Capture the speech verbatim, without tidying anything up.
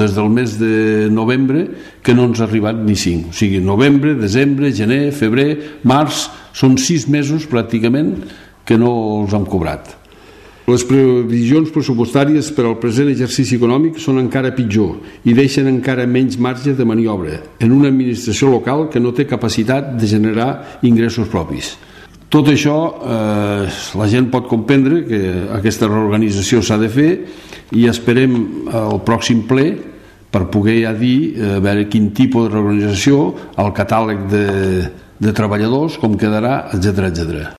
des del mes de novembre que no ens ha arribat ni cinc. O sigui, novembre, desembre, gener, febrer, març, són sis mesos pràcticament que no els hem cobrat. Les previsions pressupostàries per al present exercici econòmic són encara pitjor i deixen encara menys marge de maniobra en una administració local que no té capacitat de generar ingressos propis. Tot això eh, la gent pot comprendre que aquesta reorganització s'ha de fer i esperem el pròxim ple per poder ja dir a veure quin tipus de reorganització, el catàleg de, de treballadors, com quedarà, etcètera, etcètera.